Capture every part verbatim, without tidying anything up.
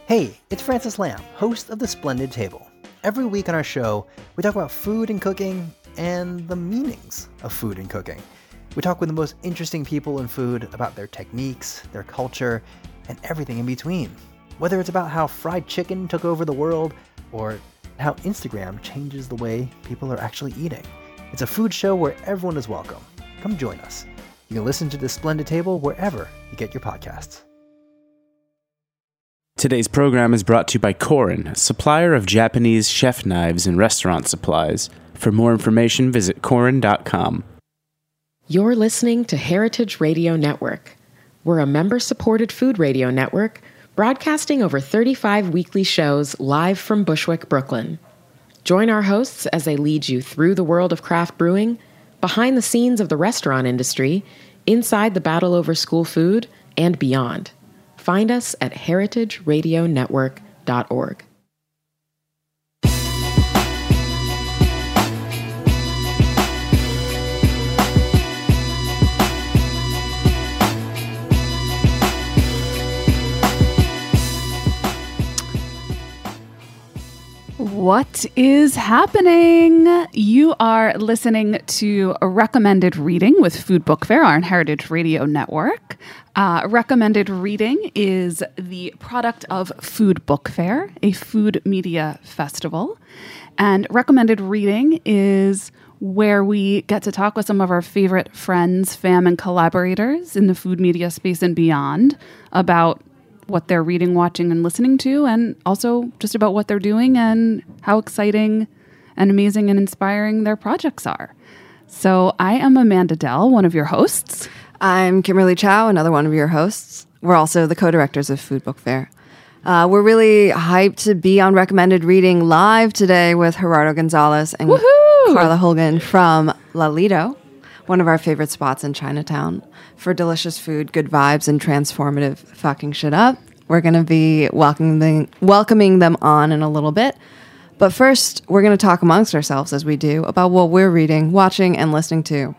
Hey, it's Francis Lamb, host of The Splendid Table. Every week on our show, we talk about food and cooking and the meanings of food and cooking. We talk with the most interesting people in food about their techniques, their culture, and everything in between. Whether it's about how fried chicken took over the world or how Instagram changes the way people are actually eating. It's a food show where everyone is welcome. Come join us. You can listen to The Splendid Table wherever you get your podcasts. Today's program is brought to you by Korin, a supplier of Japanese chef knives and restaurant supplies. For more information, visit korin dot com. You're listening to Heritage Radio Network. We're a member-supported food radio network broadcasting over thirty-five weekly shows live from Bushwick, Brooklyn. Join our hosts as they lead you through the world of craft brewing, behind the scenes of the restaurant industry, inside the battle over school food, and beyond. Find us at heritage radio network dot org. What is happening? You are listening to a recommended reading with Food Book Fair on Heritage Radio Network. Uh, recommended reading is the product of Food Book Fair, a food media festival. And recommended reading is where we get to talk with some of our favorite friends, fam, and collaborators in the food media space and beyond about what they're reading, watching, and listening to, and also just about what they're doing and how exciting and amazing and inspiring their projects are. So I am Amanda Dell, one of your hosts. I'm Kimberly Chow, another one of your hosts. We're also the co-directors of Food Book Fair. Uh, we're really hyped to be on Recommended Reading live today with Gerardo Gonzalez and Woohoo! Carla Holgan from La Lido, one of our favorite spots in Chinatown, for delicious food, good vibes, and transformative fucking shit up. We're going to be welcoming, welcoming them on in a little bit. But first, we're going to talk amongst ourselves, as we do, about what we're reading, watching, and listening to.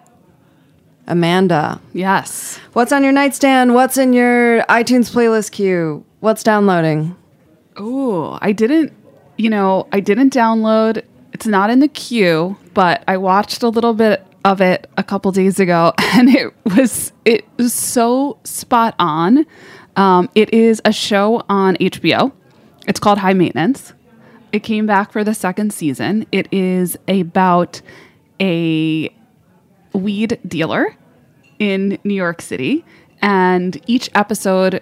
Amanda. Yes. What's on your nightstand? What's in your iTunes playlist queue? What's downloading? Oh, I didn't, you know, I didn't download. It's not in the queue, but I watched a little bit of it a couple days ago, and it was it was so spot on. Um, it is a show on H B O. It's called High Maintenance. It came back for the second season. It is about a weed dealer in New York City, and each episode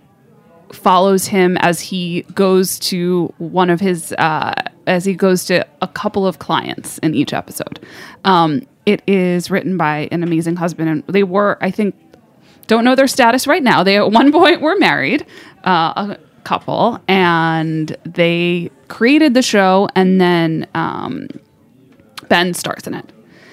follows him as he goes to one of his uh, as he goes to a couple of clients in each episode. Um, it is written by an amazing husband, and they were, I think, don't know their status right now. They at one point were married, uh, a couple, and they created the show, and then um, Ben stars in it.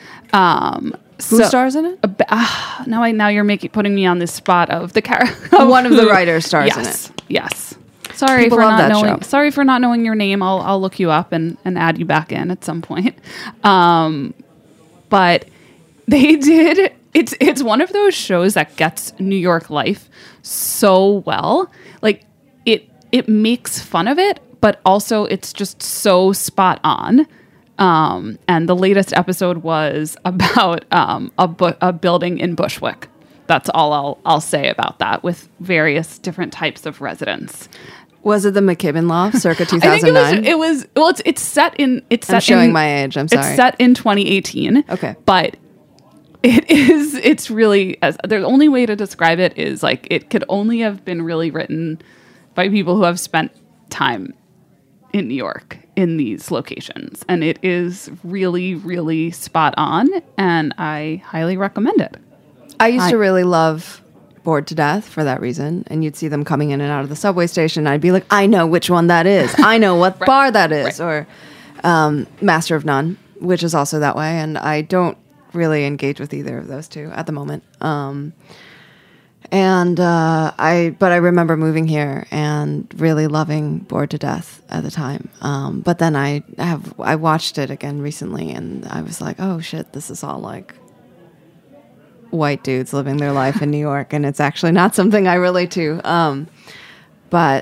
Um, Who so, stars in it? Uh, uh, now, I now you're making putting me on this spot of the character. One of the writers stars yes, in it. Yes. Sorry People for love not that knowing. show. Sorry for not knowing your name. I'll I'll look you up and, and add you back in at some point. Um, but they did. It's it's one of those shows that gets New York life so well. Like it it makes fun of it, but also it's just so spot on. Um, and the latest episode was about um, a, bu- a building in Bushwick. That's all I'll I'll say about that, with various different types of residents. Was it the McKibben Loft, circa two I think thousand nine? it was. It was well. It's it's set in. It's set I'm showing in, my age. I'm sorry. It's set in twenty eighteen. Okay, but it is. It's really. As the only way to describe it is like it could only have been really written by people who have spent time in New York in these locations, and it is really, really spot on. And I highly recommend it. I used I, to really love Bored to Death for that reason, and you'd see them coming in and out of the subway station. I'd be like, I know which one that is. I know what right. bar that is. Right. Or um, Master of None, which is also that way. And I don't really engage with either of those two at the moment. Um, and uh, I, but I remember moving here and really loving Bored to Death at the time. Um, but then I have I watched it again recently, and I was like, oh shit, this is all like white dudes living their life in New York, and it's actually not something I relate to. Um, but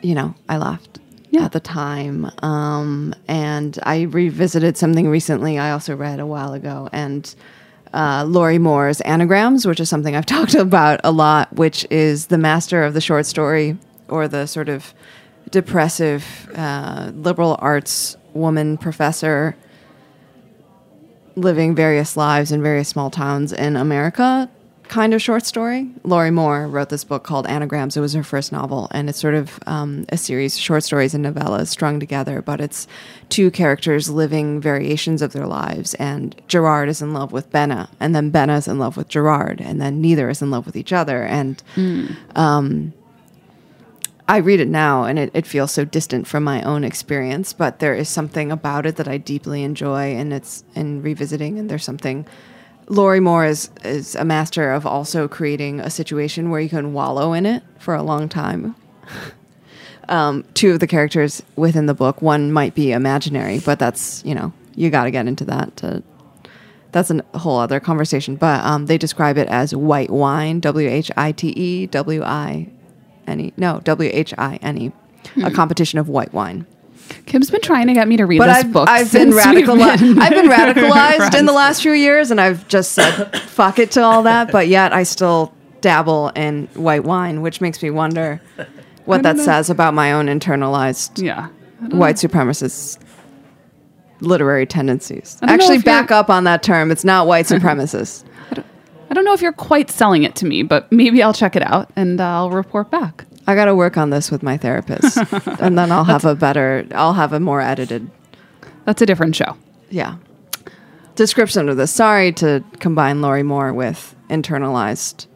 you know, I laughed Yeah. at the time. Um, and I revisited something recently I also read a while ago, and uh, Lori Moore's Anagrams, which is something I've talked about a lot, which is the master of the short story, or the sort of depressive uh, liberal arts woman professor living various lives in various small towns in America kind of short story. Lori Moore wrote this book called Anagrams. It was her first novel, and it's sort of um, a series of short stories and novellas strung together, but it's two characters living variations of their lives, and Gerard is in love with Benna, and then Benna is in love with Gerard, and then neither is in love with each other. And mm. um, I read it now, and it, it feels so distant from my own experience, but there is something about it that I deeply enjoy, and it's in revisiting, and there's something... Lori Moore is, is a master of also creating a situation where you can wallow in it for a long time. um, two of the characters within the book, one might be imaginary, but that's, you know, you got to get into that. To, that's a whole other conversation. But um, they describe it as white wine, W H I T E, W I N E. No, W H I N E, hmm. a competition of white wine. Kim's been trying to get me to read but this I've, book. I've been radicalized. Been I've been radicalized in the last few years, and I've just said fuck it to all that. But yet, I still dabble in white wine, which makes me wonder what that know. says about my own internalized yeah. white know. supremacist literary tendencies. Actually, back up on that term. It's not white supremacist. I don't, I don't know if you're quite selling it to me, but maybe I'll check it out and uh, I'll report back. I got to work on this with my therapist, and then I'll have a better, I'll have a more edited. That's a different show. Yeah. Description of this. Sorry to combine Lori Moore with internalized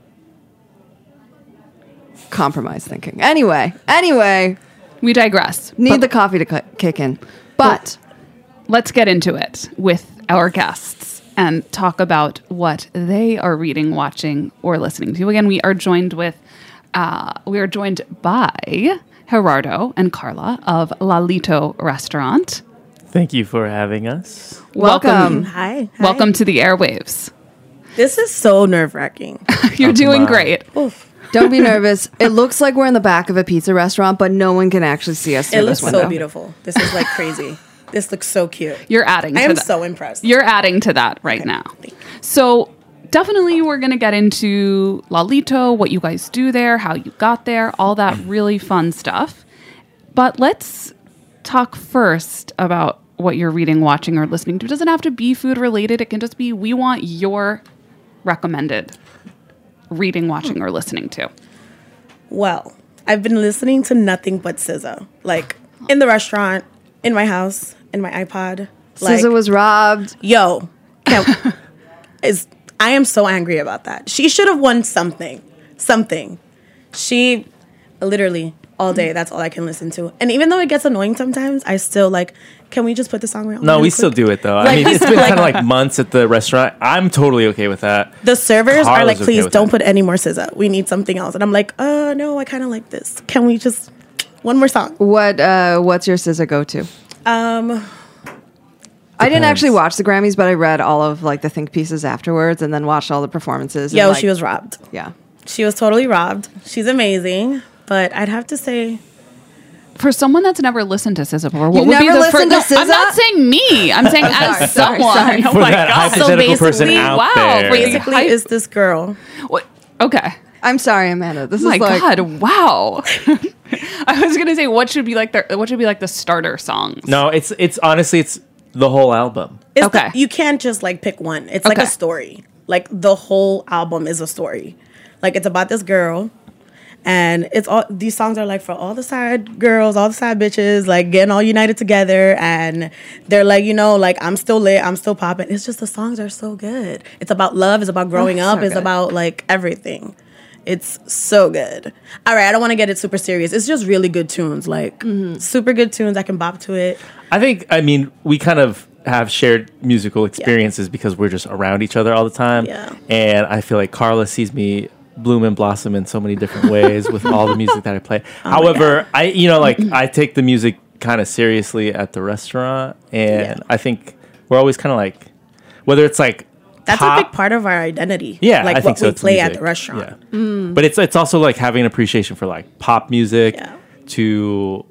compromise thinking. Anyway, anyway. We digress. Need the coffee to cu- kick in. But well, let's get into it with our guests and talk about what they are reading, watching, or listening to. Again, we are joined with Uh, we are joined by Gerardo and Carla of Lalito Restaurant. Thank you for having us. Welcome. Welcome. Hi, hi. Welcome to the airwaves. This is so nerve-wracking. You're Oh, doing my. great. Oof. Don't be nervous. It looks like we're in the back of a pizza restaurant, but no one can actually see us through It looks this window. so beautiful. This is like crazy. This looks so cute. You're adding I to am that. so impressed. You're adding to that right Okay, now. thank you. So definitely we're going to get into Lalito, what you guys do there, how you got there, all that really fun stuff. But let's talk first about what you're reading, watching, or listening to. It doesn't have to be food related. It can just be, we want your recommended reading, watching, or listening to. Well, I've been listening to nothing but S Z A. Like, in the restaurant, in my house, in my iPod. Like, S Z A was robbed. Yo, can- is I am so angry about that. She should have won something. Something. She, literally, all day, that's all I can listen to. And even though it gets annoying sometimes, I still, like, can we just put the song around? No, really we quick? still do it though. I Like- mean, it's been like- kind of like months at the restaurant. I'm totally okay with that. The servers are Carla's like, okay please with don't that. put any more S Z A. We need something else. And I'm like, uh, no, I kind of like this. Can we just, one more song? What? Uh, what's your S Z A go-to? Um, I didn't Depends. actually watch the Grammys, but I read all of like the think pieces afterwards, and then watched all the performances. yo, and, like, she was robbed. Yeah. She was totally robbed. She's amazing. But I'd have to say, For someone that's never listened to S Z A before, what You've would be never the first? listened to No, I'm S Z A? not saying me. I'm saying as sorry, someone. sorry. Oh For my that god! hypothetical person basically- out wow, there. basically, Hi- is this girl. What? Okay. I'm sorry, Amanda. This Oh my is like god! Wow. I was gonna say what should be like the what should be like the starter songs. No, it's it's honestly it's the whole album. It's Okay. the- you can't just like pick one. It's like Okay. a story. Like the whole album is a story. Like it's about this girl. And it's all these songs are like for all the side girls, all the side bitches, like getting all united together. And they're like, you know, like I'm still lit, I'm still popping. It's just the songs are so good. It's about love, it's about growing Oh, up, so it's good. about like everything. It's so good. All right, I don't want to get it super serious. It's just really good tunes, like super good tunes. I can bop to it. I think I mean we kind of have shared musical experiences because we're just around each other all the time. Yeah. And I feel like Carla sees me bloom and blossom in so many different ways with all the music that I play. Oh However, I you know like I take the music kind of seriously at the restaurant, and Yeah. I think we're always kind of like whether it's like That's pop, a big part of our identity. Yeah, like I what think so. we It's play at music. the restaurant. Yeah. But it's it's also like having an appreciation for like pop music, Yeah. to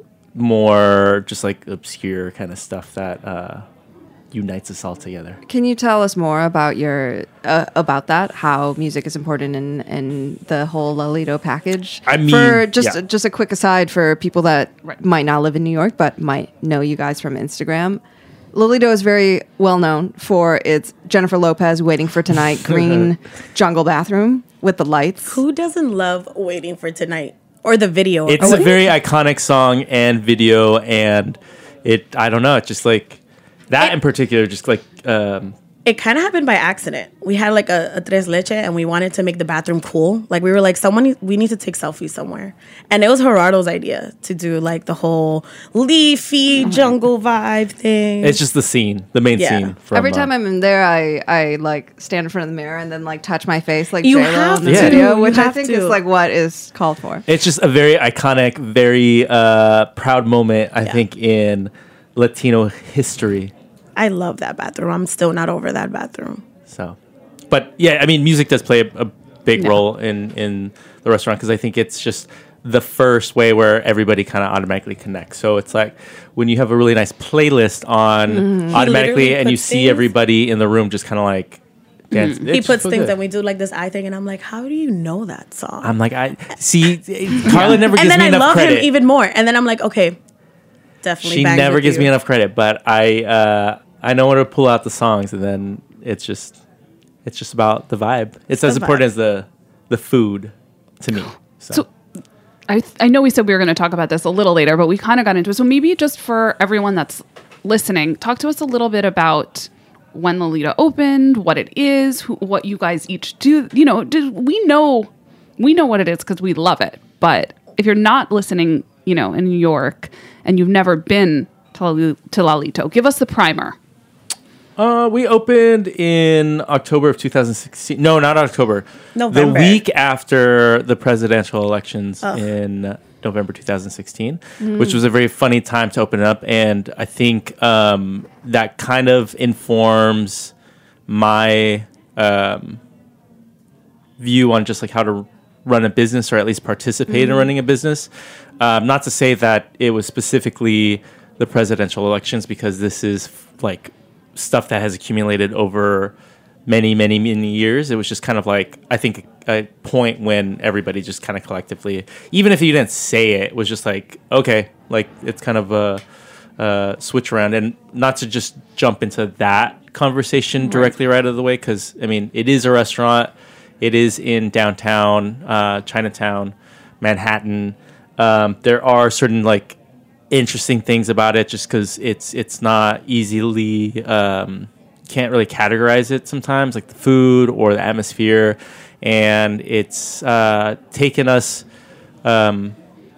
more just like obscure kind of stuff that uh, unites us all together. Can you tell us more about your uh, about that? How music is important in, in the whole Lalito package? I mean, for just yeah. just a quick aside for people that Right. might not live in New York but might know you guys from Instagram. Lalito is very well known for its Jennifer Lopez "Waiting for Tonight" green jungle bathroom with the lights. Who doesn't love Waiting for Tonight? Or the video. It's Or a very iconic song and video, and it, I don't know, it's just like, that It- in particular, just like, um, It kind of happened by accident. We had like a, a tres leche and we wanted to make the bathroom cool. Like we were like, someone, we need to take selfies somewhere. And it was Gerardo's idea to do like the whole leafy jungle vibe thing. it's just the scene, the main Yeah. scene. From, Every time uh, I'm in there, I, I like stand in front of the mirror and then like touch my face like You J-Lo have in the to. video, You which I have think to. is like what is called for. It's just a very iconic, very uh, proud moment, I think, in Latino history. I love that bathroom. I'm still not over that bathroom. So, but yeah, I mean, music does play a, a big role in, in the restaurant because I think it's just the first way where everybody kind of automatically connects. So it's like when you have a really nice playlist on Mm-hmm. He automatically literally and you puts see things- everybody in the room just kind of like dance. He puts things and we do like this eye thing, and I'm like, how do you know that song? I'm like, I see, Carla never and gives then me I enough love credit. him even more. And then I'm like, okay, definitely. She bangs never with gives you. me enough credit, but I uh, I know when to pull out the songs, and then it's just it's just about the vibe. It's as the important vibe. as the the food to me. So, So I I know we said we were going to talk about this a little later, but we kind of got into it. So maybe just for everyone that's listening, talk to us a little bit about when Lolita opened, what it is, who, what you guys each do. You know, do, we know we know what it is because we love it. But if you're not listening, you know, in New York and you've never been to, Lali- to Lalito, give us the primer. uh, we opened in October of two thousand sixteen. No, not October. November. The week after the presidential elections in November two thousand sixteen, which was a very funny time to open it up, and I think um, that kind of informs my um, view on just like how to run a business, or at least participate in running a business. Um, not to say that it was specifically the presidential elections, because this is like stuff that has accumulated over many, many, many years. It was just kind of like, I think, a point when everybody just kind of collectively, even if you didn't say it, was just like, okay, like it's kind of a, a switch around. And not to just jump into that conversation directly right out of the way, because I mean, it is a restaurant. It is in downtown, uh, Chinatown, Manhattan. Um, there are certain like interesting things about it, just because it's it's not easily um, can't really categorize it sometimes, like the food or the atmosphere, and it's uh, taken us um,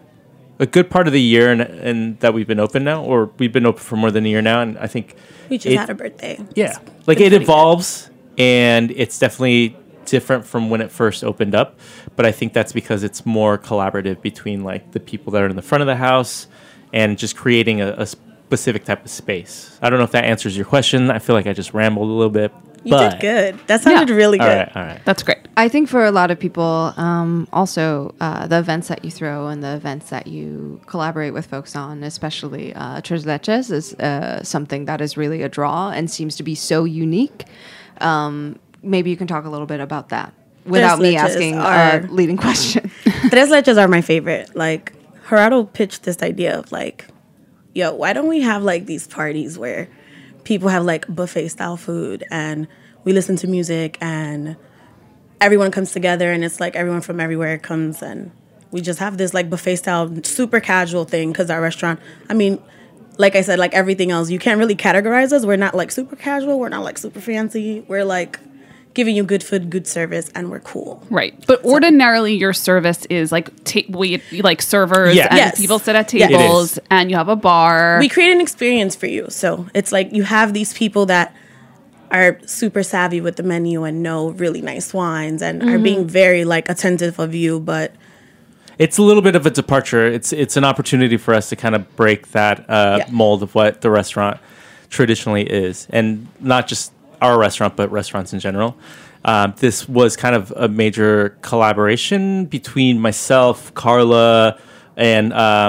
a good part of the year, and, and that we've been open now, or we've been open for more than a year now, and I think We just it- had a birthday. yeah, like been it pretty evolves, and it's definitely different from when it first opened up. But I think that's because it's more collaborative between like the people that are in the front of the house and just creating a, a specific type of space. I don't know if that answers your question. I feel like I just rambled a little bit. You but, did good. That sounded Yeah. really good. All right, all right. That's great. I think for a lot of people, um, also uh, the events that you throw and the events that you collaborate with folks on, especially uh, Tres Leches, is uh, something that is really a draw and seems to be so unique. Um, maybe you can talk a little bit about that without me Leches asking are- a leading question. Tres leches are my favorite. Like, Gerardo pitched this idea of like, yo, why don't we have like these parties where people have like buffet style food and we listen to music and everyone comes together and it's like everyone from everywhere comes and we just have this like buffet style super casual thing, because our restaurant, I mean, like I said, like everything else, you can't really categorize us. We're not like super casual. We're not like super fancy. We're like giving you good food, good service, and we're cool. Right. But ordinarily your service is like ta- we like servers Yeah. and Yes. people sit at Yes. It tables is. and you have a bar. We create an experience for you. So it's like you have these people that are super savvy with the menu and know really nice wines and are being very like attentive of you, but It's a little bit of a departure. It's it's an opportunity for us to kind of break that uh, Yeah. mold of what the restaurant traditionally is, and not just our restaurant, but restaurants in general. Um, this was kind of a major collaboration between myself, Carla, and um,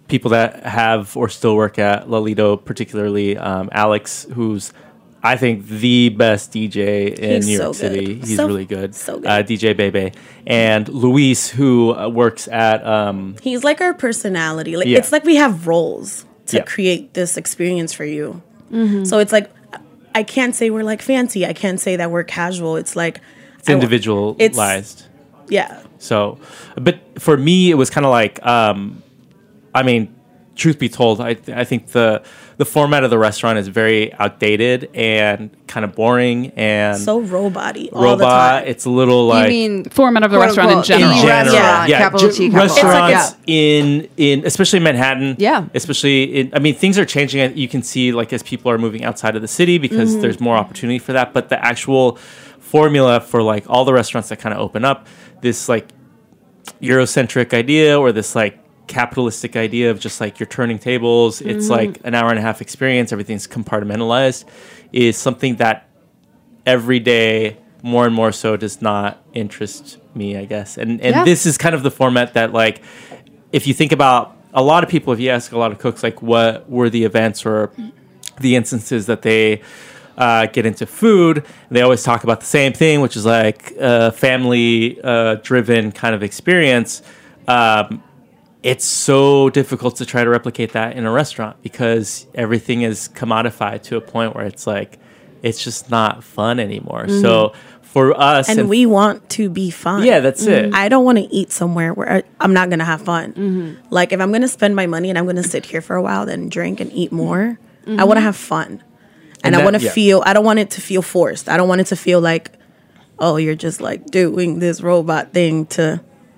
people that have or still work at Lalito, particularly um, Alex, who's I think the best D J in He's New so York City. good. He's So- really good. so good. Uh, D J Bebe. And Luis, who uh, works at... Um, He's like our personality. Like Yeah. it's like we have roles to Yeah. create this experience for you. So it's like I can't say we're like fancy. I can't say that we're casual. It's like it's I wa- individualized. Yeah. So, but for me, it was kind of like, um, I mean, truth be told, I I think the the format of the restaurant is very outdated and kind of boring and So robot-y all the robot. time. It's a little like you mean Format of the quote, restaurant in unquote, general. in indie general, restaurant, yeah, capital Ge- T, capital R. restaurants Yeah. in in especially Manhattan, Yeah. especially in, I mean, things are changing. You can see like as people are moving outside of the city because Mm-hmm. there's more opportunity for that. But the actual formula for like all the restaurants that kind of open up, this like Eurocentric idea or this like capitalistic idea of just like you're turning tables, it's like an hour and a half experience, everything's compartmentalized, is something that every day more and more so does not interest me, I guess. And and Yeah. this is kind of the format that like if you think about a lot of people, if you ask a lot of cooks like what were the events or the instances that they uh, get into food, they always talk about the same thing, which is like a family uh, driven kind of experience. Um, it's so difficult to try to replicate that in a restaurant because everything is commodified to a point where it's like it's just not fun anymore. So for us, and we want to be fun. yeah, that's it. I don't want to eat somewhere where I, I'm not going to have fun. Like if I'm going to spend my money and I'm going to sit here for a while, then drink and eat more, I want to have fun. And, And I that- want to yeah. feel, I don't want it to feel forced. I don't want it to feel like, oh, you're just like doing this robot thing to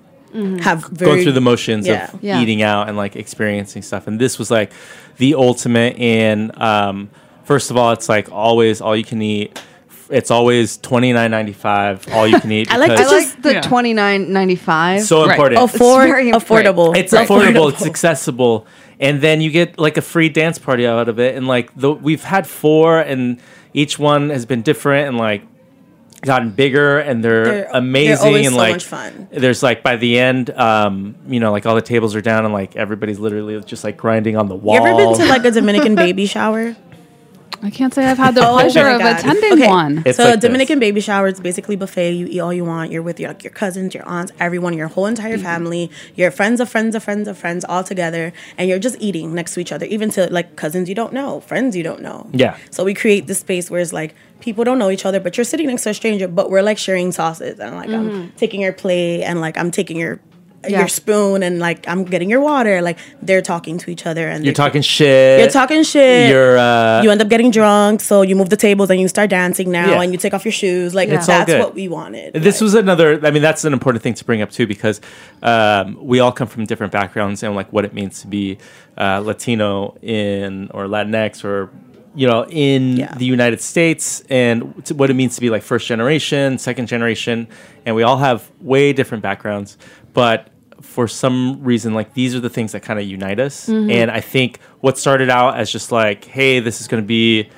have very, Going through the motions Yeah. of Yeah. eating out and like experiencing stuff. And this was like the ultimate in, um, first of all, it's like always all you can eat. It's always twenty-nine ninety-five, all you can eat. I like I because to just- like the Yeah. twenty nine ninety five. so Right. important. afford, very affordable. It's Like, affordable. It's accessible, and then you get like a free dance party out of it. And like the, we've had four, and each one has been different and like gotten bigger, and they're, They're- they're amazing. always and so like much fun. there's like by the end, um, you know, like all the tables are down, and like everybody's literally just like grinding on the wall. You ever been to like a Dominican baby shower? I can't say I've had the Oh pleasure my of God. attending Okay. one. It's so like a Dominican this. baby shower is basically buffet. You eat all you want. You're with your like your cousins, your aunts, everyone, your whole entire family, your friends of friends of friends of friends all together, and you're just eating next to each other, even to like cousins you don't know, friends you don't know. Yeah. So we create this space where it's like people don't know each other, but you're sitting next to a stranger, but we're like sharing sauces, and like I'm taking your plate, and like I'm taking your Yeah. your spoon, and like I'm getting your water. Like they're talking to each other, and You're they- talking shit. You're talking shit. You're uh, you end up getting drunk, so you move the tables and you start dancing now, Yeah. and you take off your shoes. Like It's all that's good. what we wanted. This Like, was another. I mean, that's an important thing to bring up too, because um, we all come from different backgrounds and like what it means to be uh, Latino in or Latinx or you know in Yeah. the United States, and t- what it means to be like first generation, second generation, and we all have way different backgrounds, but for some reason, like these are the things that kind of unite us. Mm-hmm. And I think what started out as just like, hey, this is going to be.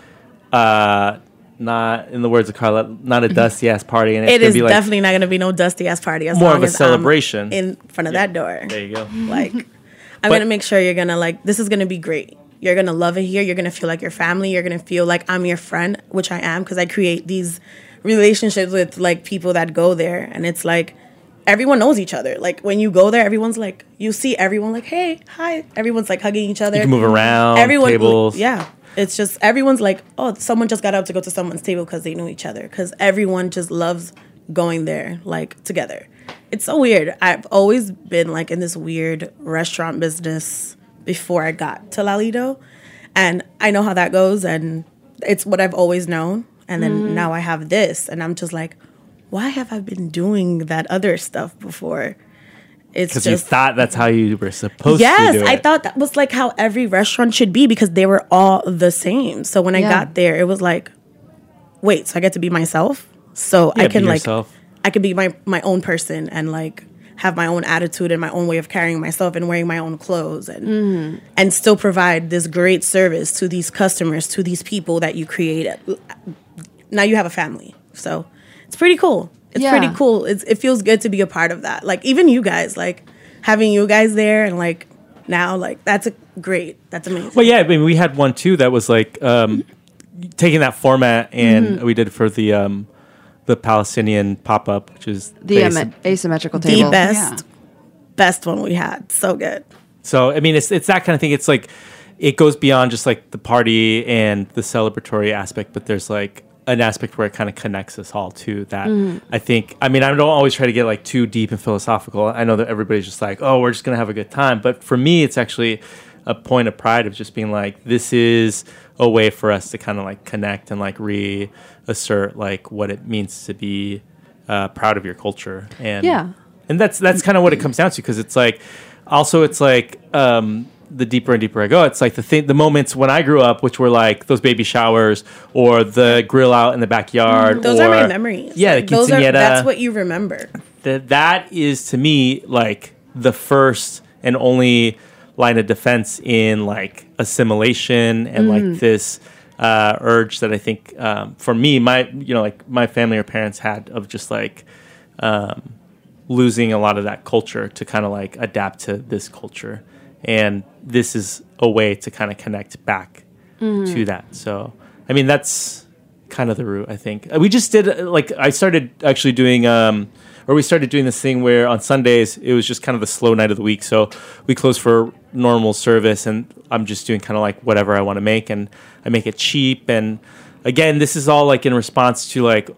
Uh, not in the words of Carla, not a dusty ass party, and it's it gonna is be like definitely not going to be no dusty ass party. As more long of a as celebration. I'm in front of that door. There you go. Like I'm But- going to make sure you're going to like. This is going to be great. You're going to love it here. You're going to feel like your family. You're going to feel like I'm your friend, which I am because I create these relationships with like people that go there, and it's like. Everyone knows each other. Like when you go there, everyone's like, you see everyone like, hey, hi. Everyone's like hugging each other. You can move around, Everyone, tables. yeah. It's just everyone's like, oh, someone just got up to go to someone's table because they know each other. Because everyone just loves going there like together. It's so weird. I've always been like in this weird restaurant business before I got to Lalito, and I know how that goes, and it's what I've always known. And then now I have this, and I'm just like, why have I been doing that other stuff before? It's Because you just thought that's how you were supposed yes, to do it. I thought that was like how every restaurant should be because they were all the same. So when I Yeah. got there, it was like, wait, so I get to be myself. So Yeah, I can be like, yourself. I could be my my own person and like have my own attitude and my own way of carrying myself and wearing my own clothes and Mm-hmm. and still provide this great service to these customers, to these people that you created. Now you have a family, so it's pretty cool. It's Yeah. pretty cool. It's, it feels good to be a part of that. Like even you guys, like having you guys there and like now. Like that's a great. That's amazing. Well, yeah, I mean, we had one too that was like um, taking that format, and mm-hmm. we did it for the um, the Palestinian pop up, which is the, the am- asymmetrical the table. best, yeah. best one we had. So good. So I mean, it's it's that kind of thing. It's like it goes beyond just like the party and the celebratory aspect, but there's like an aspect where it kind of connects us all to that. Mm. I think, I mean, I don't always try to get like too deep and philosophical. I know that everybody's just like, oh, we're just going to have a good time. But for me, it's actually a point of pride of just being like, this is a way for us to kind of like connect and like reassert like what it means to be uh, proud of your culture. And, yeah. And that's, that's kind of what it comes down to. Cause it's like, also it's like, um, the deeper and deeper I go, it's like the thing, the moments when I grew up, which were like those baby showers or the grill out in the backyard. Mm, those or, are my memories. Yeah, like, those are, that's what you remember. That that is to me like the first and only line of defense in like assimilation and mm. like this uh, urge that I think um, for me, my you know like my family or parents had of just like um, losing a lot of that culture to kind of like adapt to this culture. And this is a way to kind of connect back mm-hmm. to that. So, I mean, that's kind of the root, I think. We just did, like, I started actually doing, um, or we started doing this thing where on Sundays, it was just kind of the slow night of the week. So we close for normal service, and I'm just doing kind of like whatever I want to make, and I make it cheap. And again, this is all like in response to like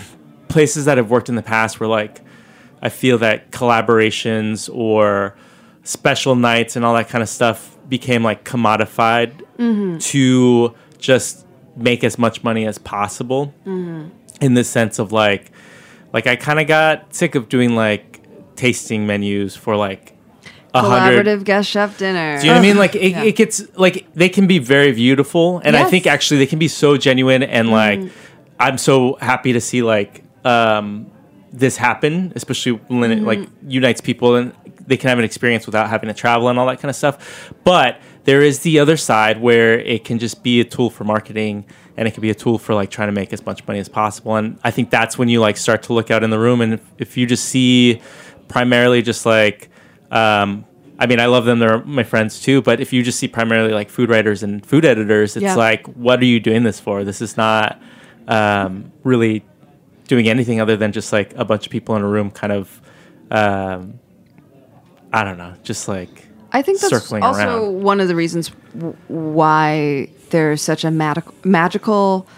places that have worked in the past where like I feel that collaborations or special nights and all that kind of stuff became like commodified mm-hmm. to just make as much money as possible mm-hmm. in the sense of like like I kind of got sick of doing like tasting menus for like a collaborative hundred guest chef dinner. Do you know what I mean? Like it, yeah. it gets like they can be very beautiful, and yes. I think actually they can be so genuine, and like mm. I'm so happy to see like um this happen, especially when it mm-hmm. like unites people and they can have an experience without having to travel and all that kind of stuff. But there is the other side where it can just be a tool for marketing, and it can be a tool for like trying to make as much money as possible. And I think that's when you like start to look out in the room, and if, if you just see primarily just like, um, I mean, I love them. They're my friends too. But if you just see primarily like food writers and food editors, it's yeah. like, what are you doing this for? This is not um, really doing anything other than just like a bunch of people in a room kind of, um, I don't know, just like I think that's circling also around. One of the reasons w- why there's such a mag- magical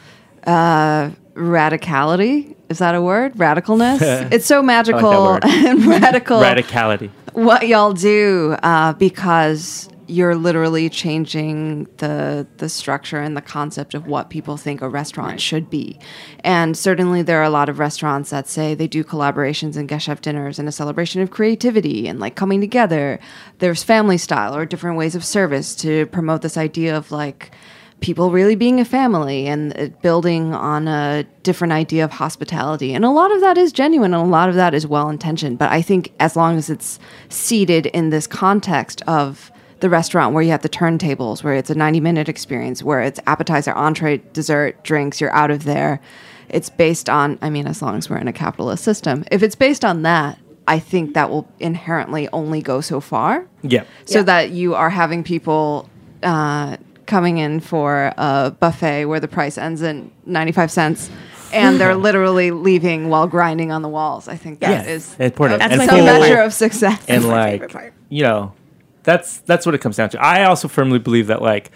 uh, radicality. Is that a word? Radicalness? It's so magical like and radical. Radicality. What y'all do uh, because you're literally changing the the structure and the concept of what people think a restaurant right. should be. And certainly there are a lot of restaurants that say they do collaborations and guest chef dinners and a celebration of creativity and like coming together. There's family style or different ways of service to promote this idea of like people really being a family and building on a different idea of hospitality. And a lot of that is genuine and a lot of that is well-intentioned. But I think as long as it's seated in this context of the restaurant where you have the turntables, where it's a ninety-minute experience, where it's appetizer, entree, dessert, drinks, you're out of there. It's based on, I mean, as long as we're in a capitalist system, if it's based on that, I think that will inherently only go so far. Yeah. So yeah. that you are having people uh, coming in for a buffet where the price ends in ninety-five cents. And they're literally leaving while grinding on the walls. I think that yeah. is important. That's and my some favorite measure part. of success. And That's my like, favorite part. you know, that's that's what it comes down to. I also firmly believe that like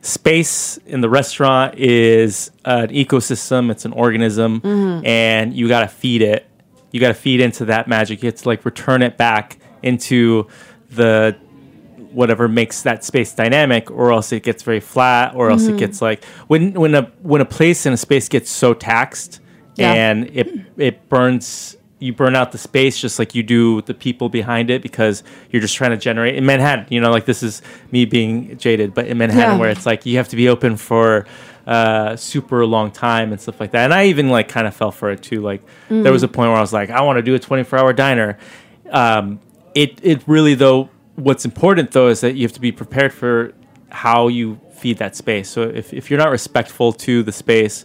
space in the restaurant is an ecosystem. It's an organism, mm-hmm. and you got to feed it. You got to feed into that magic. You have to like return it back into the whatever makes that space dynamic, or else it gets very flat, or else mm-hmm. it gets like when when a when a place and a space gets so taxed yeah. and it it burns. You burn out the space just like you do the people behind it, because you're just trying to generate in Manhattan, you know, like this is me being jaded, but in Manhattan yeah. where it's like you have to be open for uh, super long time and stuff like that. And I even like kind of fell for it too. Like mm. there was a point where I was like, I want to do a twenty-four hour diner. Um, it, it really though, what's important though, is that you have to be prepared for how you feed that space. So if, if you're not respectful to the space,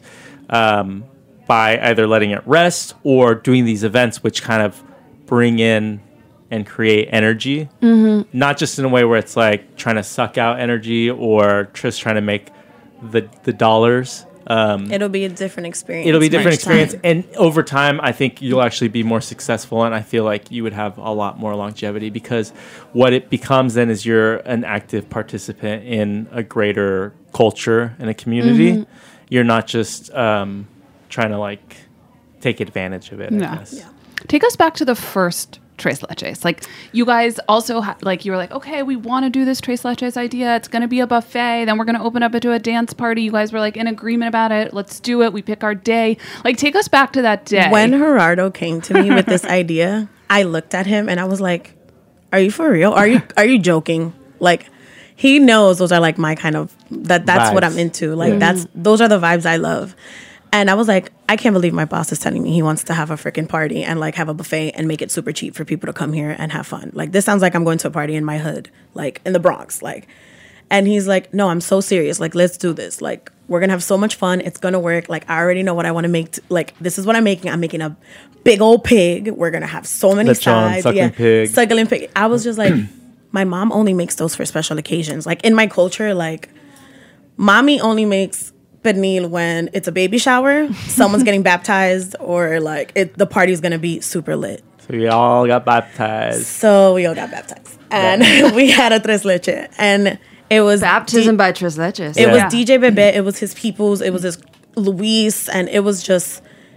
um, by either letting it rest or doing these events which kind of bring in and create energy, Mm-hmm. not just in a way where it's like trying to suck out energy or just trying to make the the dollars. Um, It'll be a different experience. it'll be a different each time. experience, and over time, I think you'll actually be more successful, and I feel like you would have a lot more longevity because what it becomes then is you're an active participant in a greater culture and a community. Mm-hmm. You're not just um, trying to like take advantage of it. I Yeah. guess. Yeah. Take us back to the first Tres Leches. Like, you guys also, ha- like, you were like, okay, we want to do this Tres Leches idea. It's going to be a buffet. Then we're going to open up into a dance party. You guys were, like, in agreement about it. Let's do it. We pick our day. Like, take us back to that day. When Gerardo came to me with this idea, I looked at him and I was like, "Are you for real? Are you are you joking?" Like, he knows those are like my kind of that. That's what Vibes. I'm into. Like, Yeah. that's those are the vibes I love. And I was like, I can't believe my boss is telling me he wants to have a freaking party and like have a buffet and make it super cheap for people to come here and have fun. Like, this sounds like I'm going to a party in my hood, like in the Bronx. Like, and he's like, no, I'm so serious. Like, let's do this. Like, we're going to have so much fun. It's going to work. Like, I already know what I want to make. T- like, this is what I'm making. I'm making a big old pig. We're going to have so many Lechon, sides. suckling pig. Suckling pig. I was just like, my mom only makes those for special occasions. Like, in my culture, like, mommy only makes pernil when it's a baby shower, someone's getting baptized, or like it, the party's gonna be super lit. So we all got baptized. So we all got baptized, and we had a tres leche, and it was Baptism D- by Tres Leches. It Yeah. was D J Bebe, it was his peoples, it was his Luis, and it was just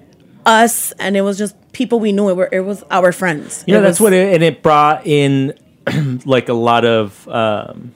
us, and it was just people we knew. It were it was our friends. You know, It that's was- what it, and it brought in like a lot of, um,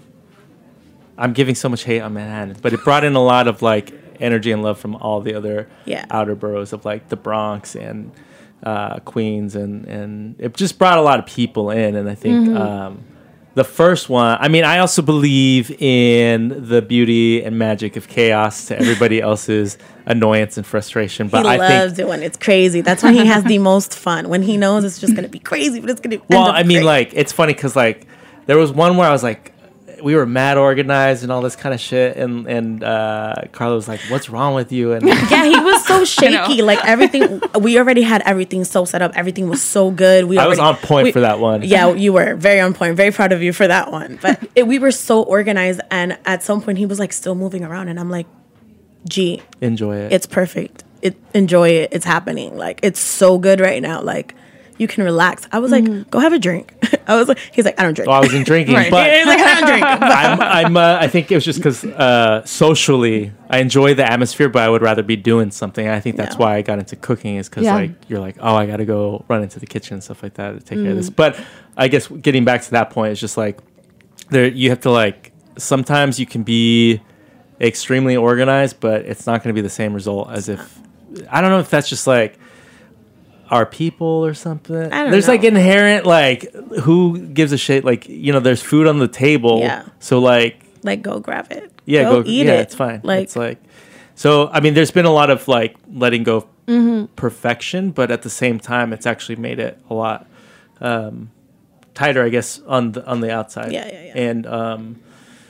I'm giving so much hate on Manhattan, but it brought in a lot of like energy and love from all the other Yeah. outer boroughs of like the Bronx and uh, Queens, and, and it just brought a lot of people in. And I think Mm-hmm. um, the first one, I mean, I also believe in the beauty and magic of chaos to everybody else's annoyance and frustration. But he I loves think it when it's crazy. That's when he has the most fun. When he knows it's just gonna be crazy, but it's gonna. Well, end up I mean, great. like, it's funny because, like, there was one where I was like, we were mad organized and all this kind of shit, and and uh, Carla was like, "What's wrong with you?" And yeah, he was so shaky. know. Like everything, we already had everything so set up. Everything was so good. We I was already- on point we- for that one. Yeah, you were very on point. Very proud of you for that one. But it, we were so organized, and at some point, he was like still moving around, and I'm like, "Gee, enjoy it. it's perfect. It enjoy it. It's happening. Like it's so good right now. Like." You can relax. I was like, go have a drink. I was like, he's like, I don't drink. well, I wasn't drinking, Right. but He's like, I don't drink. But I'm, I'm uh, I think it was just because uh, socially, I enjoy the atmosphere, but I would rather be doing something. I think that's Yeah. why I got into cooking, is because Yeah. like you're like, oh, I got to go run into the kitchen and stuff like that to take care of this. But I guess getting back to that point, it's just like there you have to like sometimes you can be extremely organized, but it's not going to be the same result as if I don't know if that's just like our people or something. I don't There's know. like inherent like who gives a shit, like, you know, there's food on the table. Yeah. So like like, go grab it. yeah, go, eat yeah, it. it's fine. Like, it's like so I mean there's been a lot of like letting go of Mm-hmm. perfection, but at the same time it's actually made it a lot um tighter, I guess, on the on the outside. Yeah, yeah, yeah. And um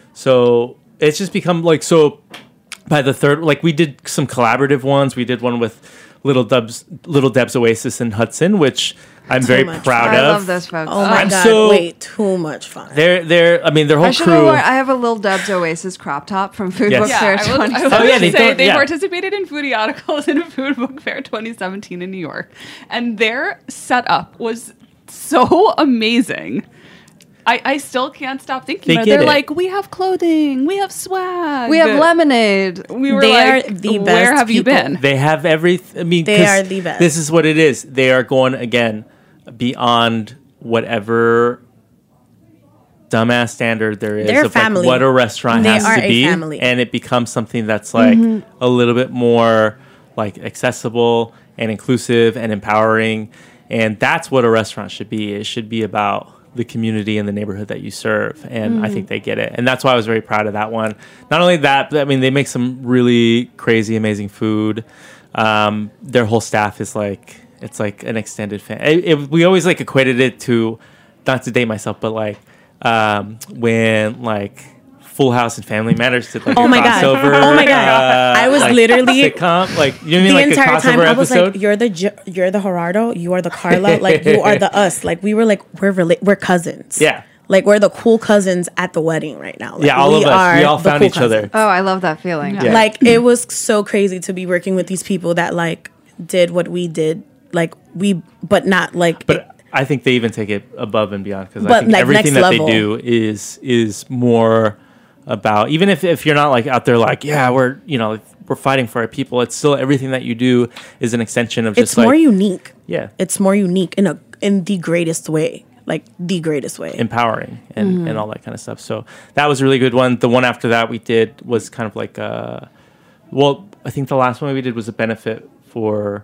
so it's just become like so by the third, like we did some collaborative ones. We did one with Little Deb's Little Deb's Oasis in Hudson, which I'm very much proud I of. love those folks. oh my I'm god, so- wait, too much fun. They're they're I mean their whole I should have crew. worn, I have a Little Dubs Oasis crop top from Food Yes. Book Yeah, Fair I was, twenty. I was Oh, yeah, going they to say don't- they yeah. participated in foodie articles in Food Book Fair twenty seventeen in New York, and their setup was so amazing. I, I still can't stop thinking They about it. get They're it. like, we have clothing, we have swag, We have lemonade. We were They like, are the where best have you people. been? They have everything. I mean, They 'cause are the best. This is what it is. They are going again beyond whatever dumbass standard there is They're of like family. what a restaurant They has are to a be, family. and it becomes something that's like a little bit more like accessible and inclusive and empowering. And that's what a restaurant should be. It should be about the community and the neighborhood that you serve. And I think they get it. And that's why I was very proud of that one. Not only that, but I mean, they make some really crazy, amazing food. Um, their whole staff is like, it's like an extended fan. It, it, we always like equated it to, not to date myself, but like um, when like Full House and Family Matters did like Oh a my God. crossover. Oh my God. uh, I was like, literally- sitcom. Like you know what I mean, The like a entire crossover time I was episode. like, "You're the J- you're the Gerardo, you are the Carla, like you are the us." Like we were like we're rela- we're cousins. Yeah. like we're the cool cousins at the wedding right now. Like, yeah, all we of us. are We all the found cool each other. cousins. Oh, I love that feeling. Yeah. Yeah. Like it was so crazy to be working with these people that like did what we did. Like we, but not like. But it- I think they even take it above and beyond because I But, think like, everything next that level. they do is is more about even if, if you're not like out there like yeah we're you know we're fighting for our people. It's still everything that you do is an extension of just it's more like unique. yeah It's more unique in a in the greatest way. Like the greatest way. empowering and, Mm-hmm. and all that kind of stuff. So that was a really good one. The one after that we did was kind of like uh well I think the last one we did was a benefit for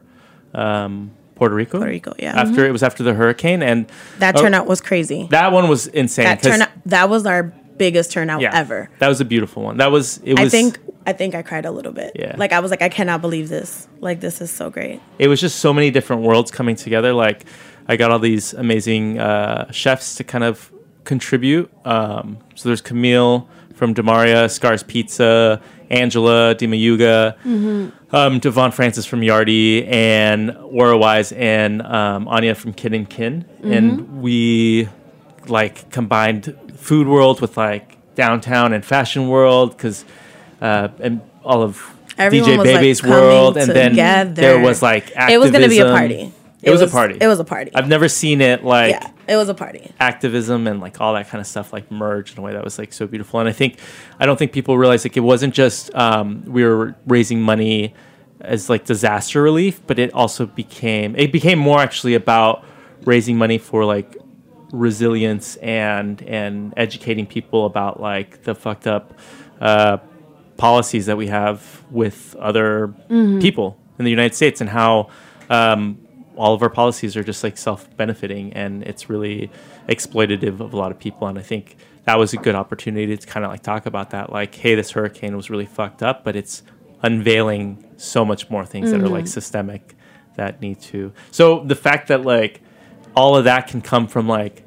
um Puerto Rico. Puerto Rico, yeah. After it was after the hurricane and That oh, turnout was crazy. that one was insane. That 'cause- turnout that was our biggest turnout yeah, ever. That was a beautiful one. That was it was I think I think I cried a little bit. Yeah. Like I was like, I cannot believe this. Like this is so great. it was just so many different worlds coming together. Like I got all these amazing uh, chefs to kind of contribute. Um, so there's Camille from Demaria, Scars Pizza, Angela Dimayuga, mm-hmm. um, Devon Francis from Yardi, and Warrawise and um, Anya from Kin and Kin. Mm-hmm. And we like combined food world with like downtown and fashion world because uh, and all of Everyone D J was, like, Bebe's coming world, and then together. there was like activism. It was gonna be a party. It, was, a party. It was a party. I've never seen it like yeah, it was a party. activism and like all that kind of stuff like merge in a way that was like so beautiful. And I think I don't think people realize like it wasn't just um, we were raising money as like disaster relief, but it also became it became more actually about raising money for like resilience and and educating people about like the fucked up uh, policies that we have with other Mm-hmm. people in the United States and how um, all of our policies are just like self-benefiting and it's really exploitative of a lot of people. And I think that was a good opportunity to kind of like talk about that. Like, hey, this hurricane was really fucked up, but it's unveiling so much more things mm-hmm. that are like systemic that need to. So the fact that like all of that can come from like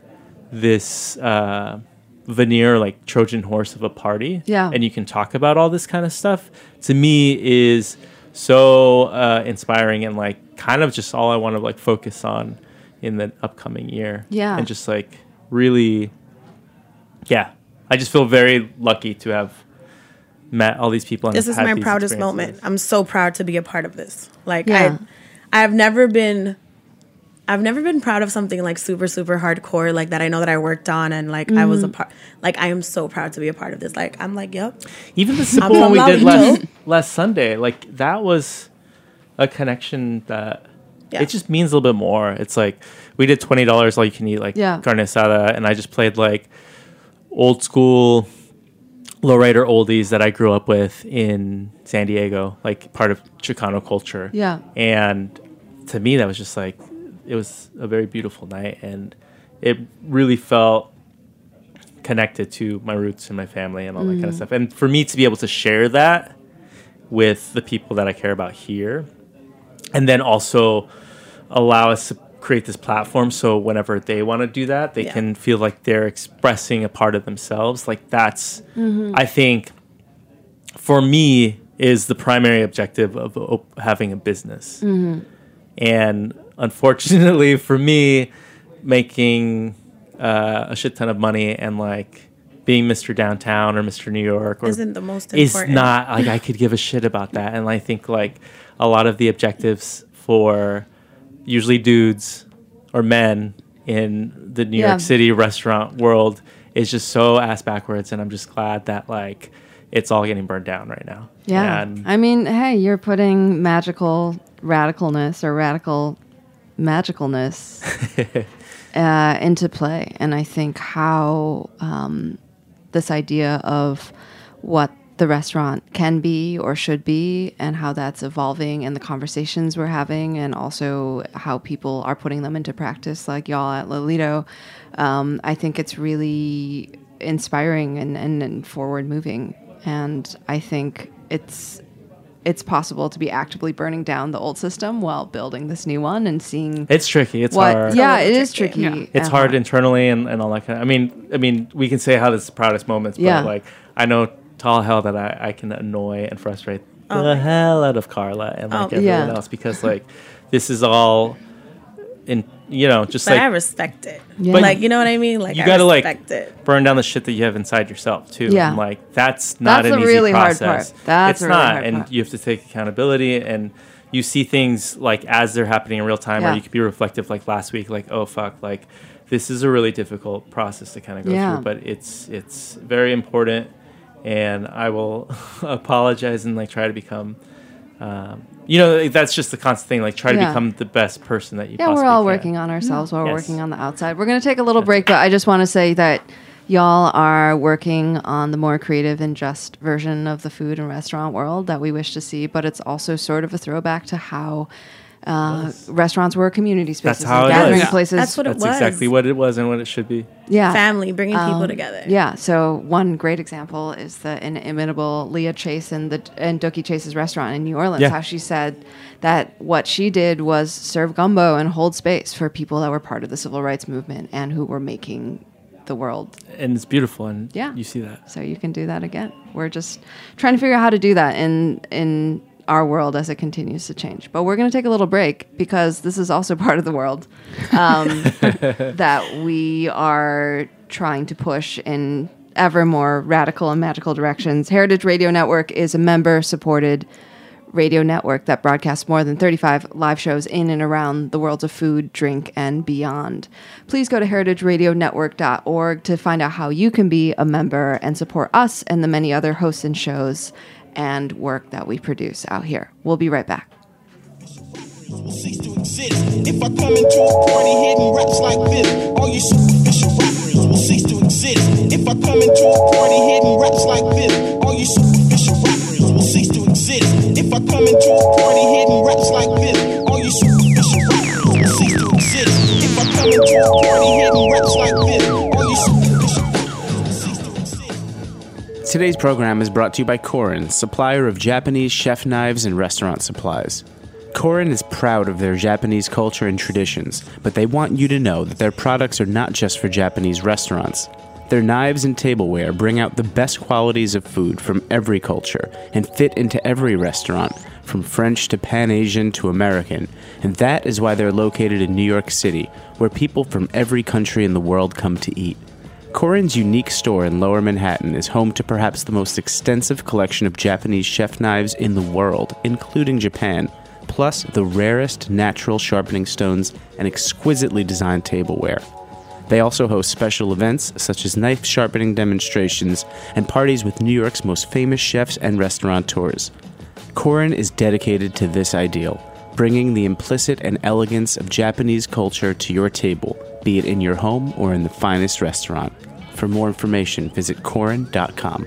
this uh, veneer, like Trojan horse of a party. Yeah. And you can talk about all this kind of stuff to me is so uh, inspiring and like kind of just all I want to like focus on in the upcoming year. Yeah. And just like really, yeah, I just feel very lucky to have met all these people. And This have is had my these proudest experiences. moment. I'm so proud to be a part of this. Like Yeah. I, I've never been, I've never been proud of something like super super hardcore like that. I know that I worked on and like I was a part. Like I am so proud to be a part of this. Like I'm like, yep. Even the simple from one we did last Laurito. last Sunday, like that was a connection that Yeah. it just means a little bit more. It's like we did twenty dollars all you can eat like Yeah. carne asada, and I just played like old school lowrider oldies that I grew up with in San Diego, like part of Chicano culture. Yeah. And to me, that was just like it was a very beautiful night, and it really felt connected to my roots and my family and all that kind of stuff. And for me to be able to share that with the people that I care about here, and then also allow us to create this platform so whenever they want to do that, they Yeah. can feel like they're expressing a part of themselves. Like that's, I think, for me, is the primary objective of op- having a business. And unfortunately for me, making uh, a shit ton of money and like being Mister Downtown or Mister New York or Isn't the most is important. not like I could give a shit about that. And I think like a lot of the objectives for usually dudes or men in the New Yeah. York City restaurant world is just so ass backwards. And I'm just glad that like it's all getting burned down right now. Yeah. And I mean, hey, you're putting magical radicalness or radical magicalness uh, into play. And I think how um, this idea of what the restaurant can be or should be and how that's evolving and the conversations we're having and also how people are putting them into practice like y'all at Lolito, um, I think it's really inspiring and, and, and forward moving. And I think it's it's possible to be actively burning down the old system while building this new one and seeing it's tricky. It's what. hard. Yeah, A it little is tricky. tricky. Yeah. It's Uh-huh. hard internally and, and all that kind of. I mean, I mean, we can say how this is the proudest moments, but Yeah. like I know to all hell that I, I can annoy and frustrate Oh the my hell out of Carla and like Oh. everyone Yeah. else because like this is all in you know just But like I respect it. Yeah. But Like, you know what I mean? Like, you I gotta like respect it. burn down the shit that you have inside yourself too. Yeah. And like that's not That's an the easy really hard process. part. That's it's the really not, hard and part. you have to take accountability and you see things like as they're happening in real time, Yeah. or you could be reflective like last week, like oh fuck, like this is a really difficult process to kind of go Yeah. through, but it's it's very important, and I will apologize and like try to become. Um, you know, that's just the constant thing. Like, try to Yeah. become the best person that you. Yeah, we're possibly all can. working on ourselves while we're Yes. working on the outside. We're going to take a little break, but I just want to say that y'all are working on the more creative and just version of the food and restaurant world that we wish to see, but it's also sort of a throwback to how uh, restaurants were community spaces, how and it gathering was. Yeah. places. That's what it That's was. exactly what it was and what it should be. yeah. Family, bringing people Um, together. Yeah. So one great example is the inimitable Leah Chase and the and Dookie Chase's restaurant in New Orleans. Yeah. How she said that what she did was serve gumbo and hold space for people that were part of the civil rights movement and who were making the world. And it's beautiful, and Yeah. you see that. So you can do that again. We're just trying to figure out how to do that in in our world as it continues to change. But we're going to take a little break because this is also part of the world um, that we are trying to push in ever more radical and magical directions. Heritage Radio Network is a member-supported radio network that broadcasts more than thirty-five live shows in and around the worlds of food, drink, and beyond. Please go to heritage radio network dot org to find out how you can be a member and support us and the many other hosts and shows and work that we produce out here. We'll be right back. Will cease to exist. If I come into a party hitting raps like this, all you superficial rappers will cease to exist. If I come into a party hitting raps like this, all you superficial rappers will cease to exist. If I come into a party hitting raps like this, all you superficial rappers will cease to exist. If I come into a party hitting raps like this, all you superficial rappers will cease to exist. Today's program is brought to you by Korin, supplier of Japanese chef knives and restaurant supplies. Korin is proud of their Japanese culture and traditions, but they want you to know that their products are not just for Japanese restaurants. Their knives and tableware bring out the best qualities of food from every culture and fit into every restaurant, from French to Pan-Asian to American, and that is why they're located in New York City, where people from every country in the world come to eat. Korin's unique store in Lower Manhattan is home to perhaps the most extensive collection of Japanese chef knives in the world, including Japan, plus the rarest natural sharpening stones and exquisitely designed tableware. They also host special events such as knife sharpening demonstrations and parties with New York's most famous chefs and restaurateurs. Korin is dedicated to this ideal, bringing the implicit and elegance of Japanese culture to your table, be it in your home or in the finest restaurant. For more information, visit korin dot com.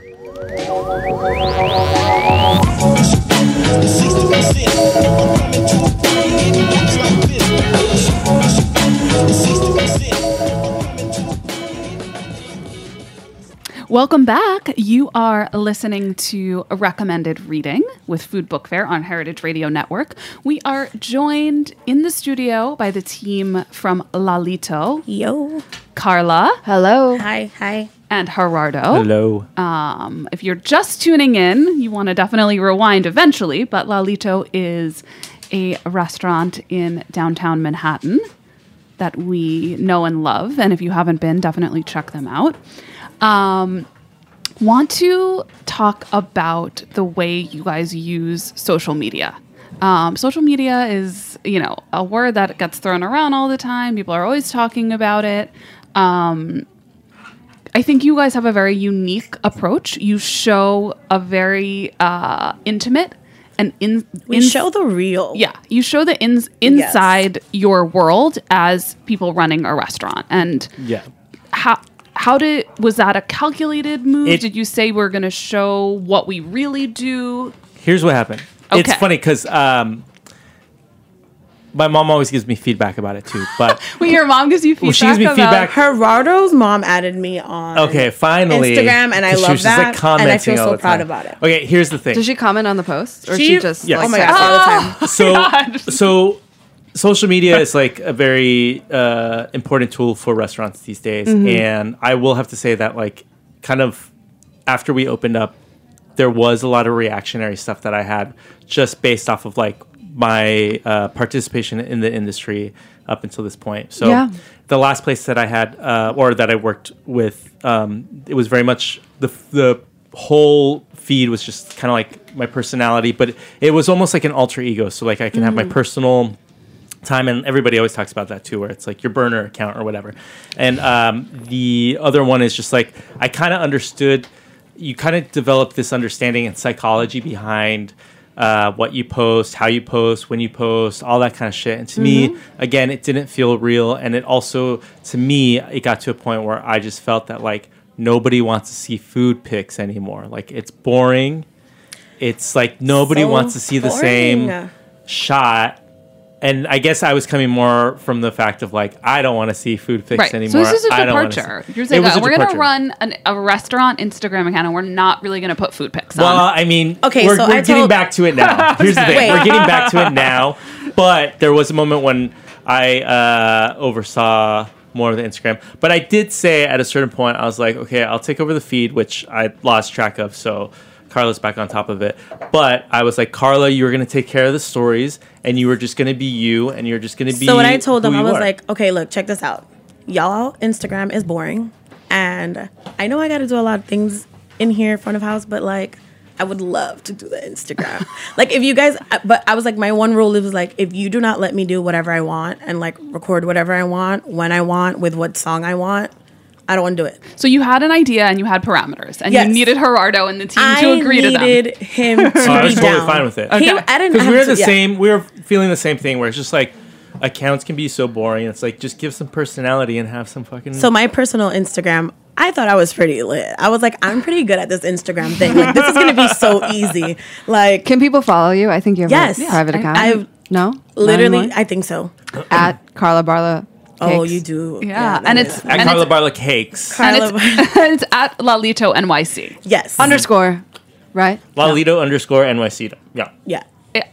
Will cease to exist. If I come into a party hitting raps like this, all you superficial rappers will cease to exist. If I come into a party hitting raps like Welcome back. You are listening to a recommended reading with Food Book Fair on Heritage Radio Network. We are joined in the studio by the team from Lalito, Yo. Carla, Hello. Hi, hi. and Gerardo. Hello. Um, if you're just tuning in, you want to definitely rewind eventually, but Lalito is a restaurant in downtown Manhattan that we know and love. And if you haven't been, definitely check them out. Um, want to talk about the way you guys use social media. Um, social media is, you know, a word that gets thrown around all the time. People are always talking about it. Um, I think you guys have a very unique approach. You show a very uh, intimate and in We in- show the real. yeah, you show the ins inside your world as people running a restaurant. And Yeah. how how did was that a calculated move? It- did you say we're going to show what we really do? Here's what happened. It's Okay. funny because um, my mom always gives me feedback about it too. But When your mom gives you feedback, Well, she gives me about- feedback. Gerardo's mom added me on okay, finally, Instagram, and I 'cause she love was just, that, like, commenting and I feel all so the proud time. about it. Okay, here's the thing. Does she comment on the post, or she, She- just Yes. like Oh my says gosh, it? all the time. so God. so social media is like a very uh, important tool for restaurants these days, Mm-hmm. and I will have to say that like kind of after we opened up, there was a lot of reactionary stuff that I had just based off of like my uh, participation in the industry up until this point. So Yeah. the last place that I had uh, or that I worked with, um, it was very much the the whole feed was just kind of like my personality, but it was almost like an alter ego. So like I can have my personal time, and everybody always talks about that too, where it's like your burner account or whatever. And um, the other one is just like I kind of understood. You kind of develop this understanding and psychology behind uh, what you post, how you post, when you post, all that kind of shit. And to me, again, it didn't feel real. And it also, to me, it got to a point where I just felt that like nobody wants to see food pics anymore. Like it's boring. It's like nobody So wants to see the boring. same shot. And I guess I was coming more from the fact of like I don't want to see food pics Right. anymore. So this is a I don't wanna departure. see- You're It saying was that a we're going to departure. run an, a restaurant Instagram account and we're not really going to put food pics Well, on. I mean, Okay, we're, so we're I getting told- back to it now. Here's the thing. Wait. We're getting back to it now. But there was a moment when I uh, oversaw more of the Instagram. But I did say at a certain point, I was like, okay, I'll take over the feed, which I lost track of. So Carla's back on top of it. But I was like, Carla, you were going to take care of the stories, and you were just going to be you, and you're just going to be So what I told them, who I you was are. like, okay, look, check this out. Y'all Instagram is boring. And I know I got to do a lot of things in here, front of house, but like, I would love to do the Instagram. Like if you guys, but I was like, my one rule, it was like, if you do not let me do whatever I want and like record whatever I want, when I want, with what song I want, I don't want to do it. So you had an idea and you had parameters, and Yes. you needed Gerardo and the team I to agree to them. needed him to Oh, I was be totally down. fine with it. He, Okay. I didn't Because have we were to, the yeah. same, we were feeling the same thing where it's just like accounts can be so boring. It's like just give some personality and have some fucking. So my personal Instagram, I thought I was pretty lit. I was like, I'm pretty good at this Instagram thing. Like this is gonna be so easy. Like Can people follow you? I think you have Yes. a private I- account. I've no? Not literally, anymore? I think so. At Carla Barla. Oh, Cakes. you do. Yeah, that and is- it's at and Carla it's, Barla Cakes. and Carla- it's, and it's at Lalito N Y C. yes. Underscore, right? Lalito underscore N Y C. Yeah. Yeah.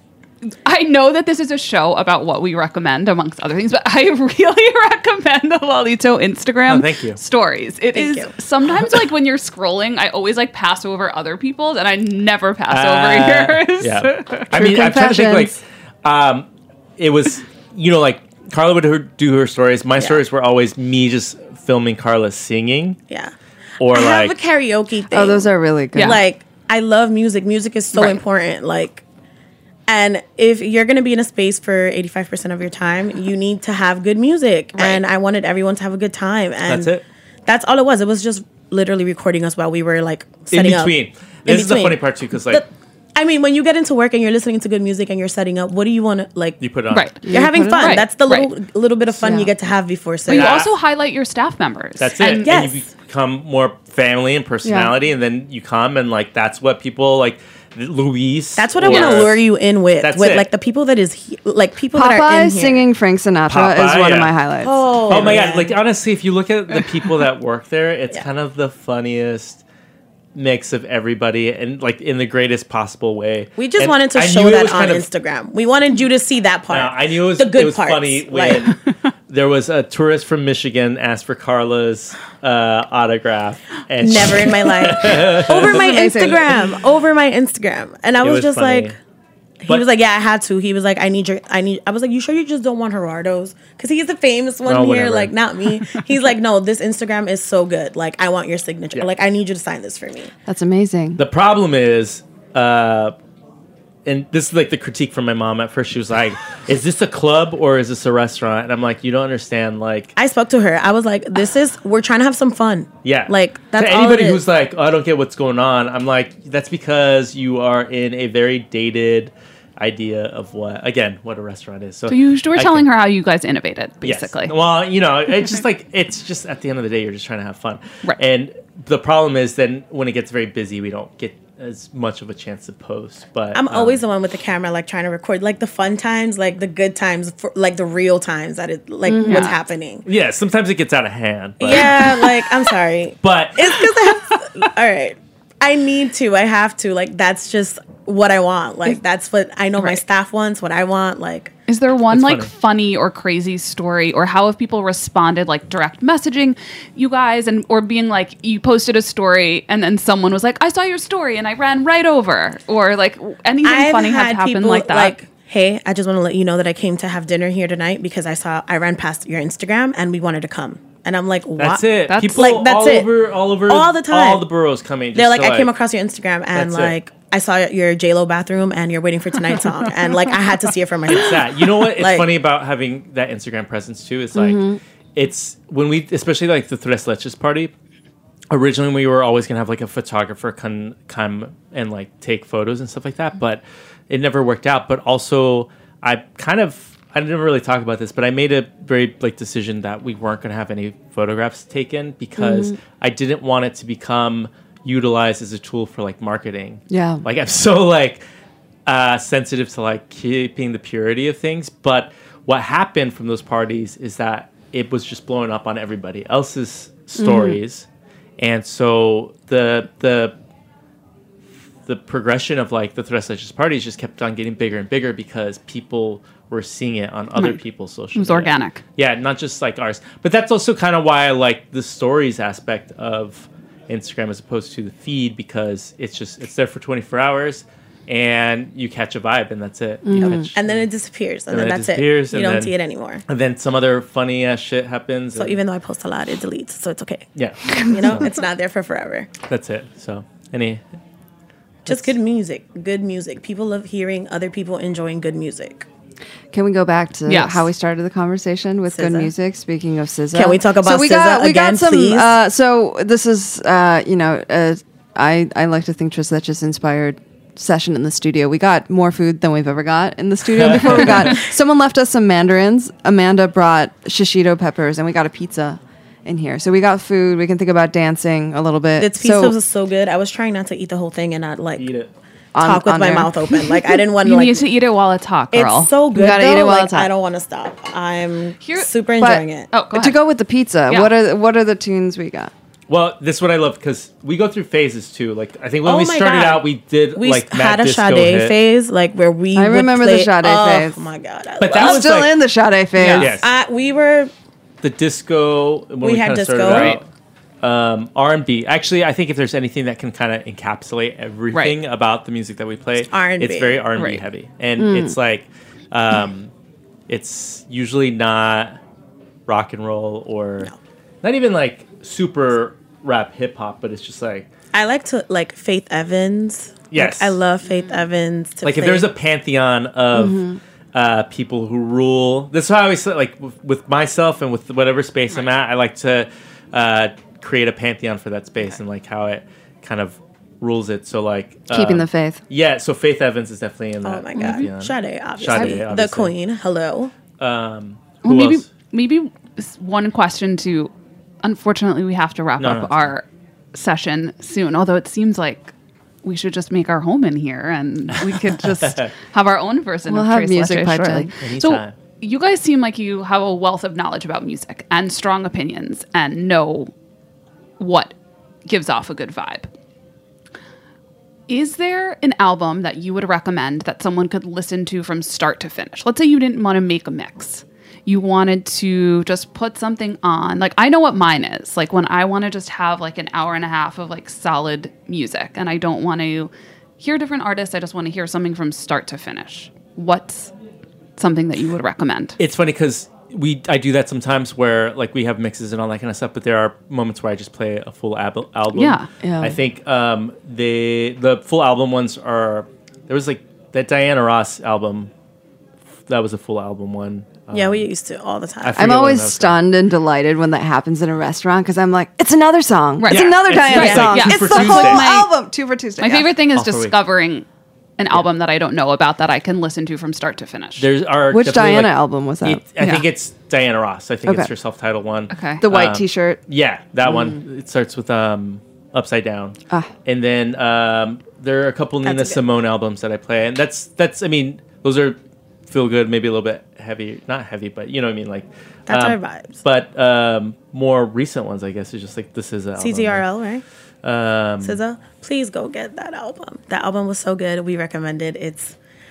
I know that this is a show about what we recommend, amongst other things, but I really recommend the Lalito Instagram Oh, thank you. stories. It Thank is you. sometimes like when you're scrolling, I always like pass over other people's, and I never pass Uh, over yours. Yeah. I mean, I'm trying to think like, um, it was, you know, like Carla would her, do her stories. My Yeah. stories were always me just filming Carla singing, Yeah. or I have like a karaoke thing. Oh, those are really good. Yeah. Like I love music. Music is so Right. important. Like, and if you're gonna be in a space for eighty-five percent of your time, you need to have good music. And I wanted everyone to have a good time. And That's it. That's all it was. It was just literally recording us while we were like in setting up. between. In This is the between. funny part too, because like The- I mean, when you get into work and you're listening to good music and you're setting up, what do you want to like? you put it on. Right. You're having put it- fun. Right, That's the little right. little bit of fun Yeah. you get to have before But setting you Yeah. up. also highlight your staff members. That's it. And And Yes. you become more family and personality, and then you come and like that's what people like. Luis. That's what I or- want to lure you in with. That's with it. like the people that is he- like people that are in Popeye here. singing Frank Sinatra is Popeye, one of yeah. my highlights. Oh, Oh my man. god! Like honestly, if you look at the people that work there, it's Yeah. kind of the funniest mix of everybody, and like in the greatest possible way. We just And wanted to I show knew it that was on kind of- Instagram. We wanted you to see that part. Uh, I knew it was the good it was parts. funny Like, when there was a tourist from Michigan asked for Carla's uh, autograph, and never she- in my life. Over my amazing. Instagram. Over my Instagram. And I It was, was just funny. like, he But- was like, yeah, I had to. He was like, I need your, I need, I was like, you sure you just don't want Gerardo's? Because he's the famous one Oh, here, whatever. like, not me. He's like, no, this Instagram is so good. Like, I want your signature. Yeah. Like, I need you to sign this for me. That's amazing. The problem is, uh, and this is like the critique from my mom. At first, she was like, "Is this a club or is this a restaurant?" And I'm like, "You don't understand." Like, I spoke to her. I was like, this is, we're trying to have some fun. yeah, Like, that's to all anybody it is. who's like, oh, "I don't get what's going on," I'm like, "That's because you are in a very dated idea of what, again, what a restaurant is." So, So you were I telling can- her how you guys innovated, Yes. basically. Well, you know, it's just like it's just at the end of the day, you're just trying to have fun. Right. And the problem is, then when it gets very busy, we don't get as much of a chance to post. But I'm um, always the one with the camera, like trying to record, like the fun times, like the good times, for, like the real times that it, like what's Yeah. happening. yeah. Sometimes it gets out of hand. But, Yeah, like I'm sorry. But It's because I have to, all right. I need to. I have to. Like that's just what I want. Like that's what I know my Right. staff wants. What I want. Like Is there one It's like funny. funny or crazy story, or how have people responded, like direct messaging you guys, and or being like, you posted a story and then someone was like, I saw your story and I ran right over, or like anything I've funny has had happened people like that? Like, hey, I just want to let you know that I came to have dinner here tonight because I saw I ran past your Instagram and we wanted to come. And I'm like, what? That's it. That's- People like, that's all it. over, all over, All the time. all the boroughs coming. They're just like, to, I came across your Instagram and That's it. like I saw your J-Lo bathroom and you're waiting for tonight's song. And like I had to see it for myself. that. You know what? It's Like- funny about having that Instagram presence too. Is like it's when we, especially like the Tres Leches party. Originally, we were always gonna have like a photographer come come and like take photos and stuff like that, but it never worked out. But also, I kind of I didn't really talk about this, but I made a very like decision that we weren't gonna have any photographs taken because I didn't want it to become utilized as a tool for like marketing. Yeah. Like I'm so like uh, sensitive to like keeping the purity of things. But what happened from those parties is that it was just blowing up on everybody else's stories. And so the the the progression of like the Tres Leches parties just kept on getting bigger and bigger because people were seeing it on other Right. people's social It was media. organic. Yeah, not just like ours. But that's also kind of why I like the stories aspect of Instagram as opposed to the feed, because it's just it's there for twenty-four hours and you catch a vibe and that's it. You catch- And then it disappears. And, And then, then it that's disappears, it. You and don't then- see it anymore. and then some other funny ass shit happens. So and- even though I post a lot, it deletes. So it's okay. yeah, You know, it's not there for forever. that's it. So any Just good music. Good music. People love hearing other people enjoying good music. Can we go back to Yes. how we started the conversation with good S Z A? music? Speaking of S Z A, Can we talk about so we S Z A got, we again, got some, please? Uh, so this is, uh, you know, uh, I I like to think Tres Leches inspired session in the studio. We got more food than we've ever got in the studio before. We got someone left us some mandarins. Amanda brought shishito peppers, and we got a pizza in here. So we got food. We can think about dancing a little bit. Its pizza so, was so good. I was trying not to eat the whole thing and not like eat it. talk on- with on my there. mouth open. Like I didn't want to You like. need to eat it while it's hot, girl. It's so good. gotta though. eat it while like, it's hot. I don't want to stop. I'm Here- super but- enjoying it. Oh, go to ahead. go with the pizza, Yeah. what are what are the tunes we got? Well, this is what I love because we go through phases too. Like I think when Oh we my started God. out, we did We like had mad a disco Sade hit. phase, like where we. I would remember the play- Sade oh, phase. Oh my god! I But that love- I'm was still like- in the Sade phase. Yeah. Yes, I, we were. the disco. When we, We had kinda disco. started out, um, R and B. Actually, I think if there's anything that can kind of encapsulate everything Right. about the music that we play, R and B. it's very R and B Right. heavy, and it's like, um, it's usually not rock and roll or not even like super rap hip hop, but it's just like. I like to like Faith Evans. Yes. Like, I love Faith Evans. To Like if play. there's a pantheon of Mm-hmm. uh, people who rule, that's why I always say, like with, with myself and with whatever space I'm at, I like to uh, create a pantheon for that space and like how it kind of rules it. So like Keeping um, the faith. Yeah, so Faith Evans is definitely in that. Oh my god, pantheon. Sade, obviously, Sade, the obviously. queen. Hello. Um, Well, who maybe else? maybe s- one question to. Unfortunately, we have to wrap No, up no. our session soon. Although it seems like we should just make our home in here, and we could just have our own version We'll of have Tres music Leches piped shortly. in. So Anytime. you guys seem like you have a wealth of knowledge about music and strong opinions, and know what gives off a good vibe. Is there an album that you would recommend that someone could listen to from start to finish? Let's say you didn't want to make a mix. You wanted to just put something on. Like, I know what mine is. Like, when I want to just have like an hour and a half of like solid music and I don't want to hear different artists, I just want to hear something from start to finish. What's something that you would recommend? It's funny because we I do that sometimes where like we have mixes and all that kind of stuff, but there are moments where I just play a full ab- album. Yeah. Yeah. I think um, the the full album ones are there was like that Diana Ross album. That was a full album one. Um, Yeah, we used to all the time. I forget I'm what always that was stunned and delighted when that happens in a restaurant because I'm like, it's another song. Right. It's Yeah, another it's- Diana it's song. like It's Two the for whole Tuesday. My- album. Two for Tuesday. My yeah. favorite thing is All for a week. discovering an album that I don't know about that I can listen to from start to finish. There's are Which definitely, Diana like, album was that? It, I Yeah. think it's Diana Ross. I think Okay. it's her self-titled one. Okay. The white Um, T-shirt. Yeah, that one. It starts with um, Upside Down, Ah. and then um, there are a couple Nina That's a good- Simone albums that I play, and that's that's. I mean, those are feel good, maybe a little bit heavy, not heavy, but you know what I mean, like That's um, our vibes. But um, more recent ones, I guess, is just like this is a C T R L, right? Um, S Z A, please go get that album. That album was so good. We recommend it. It's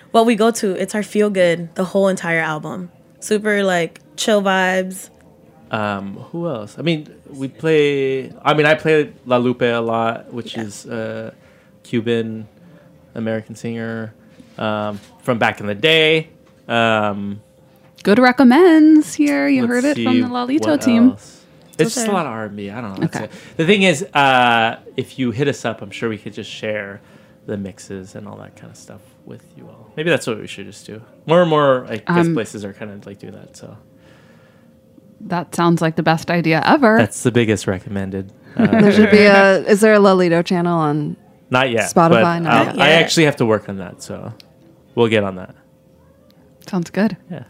Well, we go to, it's our feel good, the whole entire album. Super like chill vibes. Um, who else? I mean, we play. I mean, I play La Lupe a lot, which Yeah. is a Cuban American singer um, from back in the day. Um, Good recommends here. You let's heard it see from the Lalito what team. else. It's just a Okay. lot of R and B. I don't know. That's Okay. it. The thing is, uh, if you hit us up, I'm sure we could just share the mixes and all that kind of stuff with you all. Maybe that's what we should just do. More and more, I guess Um, places are kind of like doing that. So That sounds like the best idea ever. that's the biggest recommended. Uh, There should be a. Is there a Lalito channel on? Not yet. Spotify, But, not uh, yet. I actually have to work on that, so we'll get on that. Sounds good. Yeah.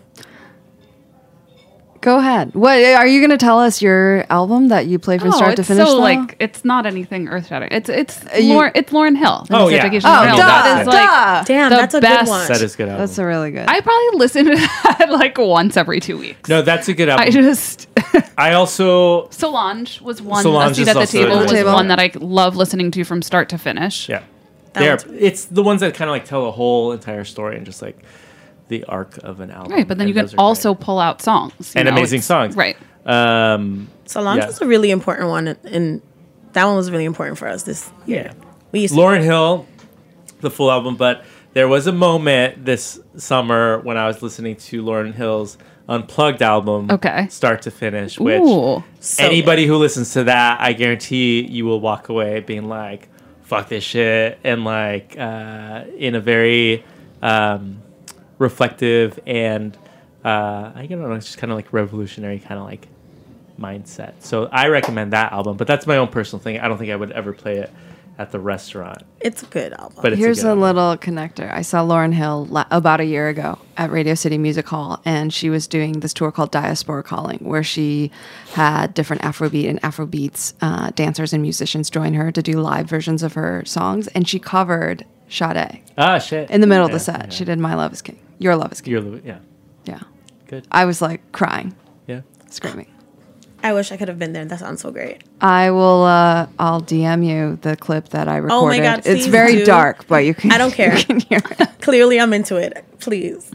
Go ahead. What are you going to tell us? Your album that you play from Oh, start to it's finish? so though? like it's not anything earth shattering. It's it's you- Lauren, it's Lauren Hill. The Oh, Mystic yeah. Vacation Oh, Lauren Hill. duh, That is like duh. Damn, the that's a best- good one. That is good album. That's a really good. I probably listen to that like once every two weeks. no, that's a good album. I just I also Solange was one. Solange a seat is at the also table good. was Table. one that I love listening to from start to finish. yeah. That They are, one's- it's the ones that kind of like tell the whole entire story and just like the arc of an album. Right, but then And you can those are also great. pull out songs you and know, amazing it's- songs. Right. Um, Solange yeah. was a really important one, and that one was really important for us this year. Yeah. We used to Lauren Hill, the full album, but there was a moment this summer when I was listening to Lauren Hill's Unplugged album, Okay. start to finish, which Ooh. So anybody who listens to that, I guarantee you will walk away being like, fuck this shit, and like uh, in a very um, reflective and uh, I don't know, it's just kind of like revolutionary kind of like mindset. So I recommend that album, but that's my own personal thing. I don't think I would ever play it at the restaurant, it's a good album. but it's Here's a, a, good album. little connector. I saw Lauren Hill la- about a year ago at Radio City Music Hall, and she was doing this tour called Diaspora Calling, where she had different Afrobeat and Afrobeats uh, dancers and musicians join her to do live versions of her songs, and she covered Sade Ah, shit. in the middle of the Yeah, set. yeah. She did My Love Is King, Your Love Is King. You're the, yeah, Yeah, good. I was like crying, Yeah. screaming. I wish I could have been there. That sounds so great. I will. Uh, I'll D M you the clip that I recorded. Oh my God, it's please very do. dark, but you can. I don't care. You can hear it. Clearly, I'm into it. Please.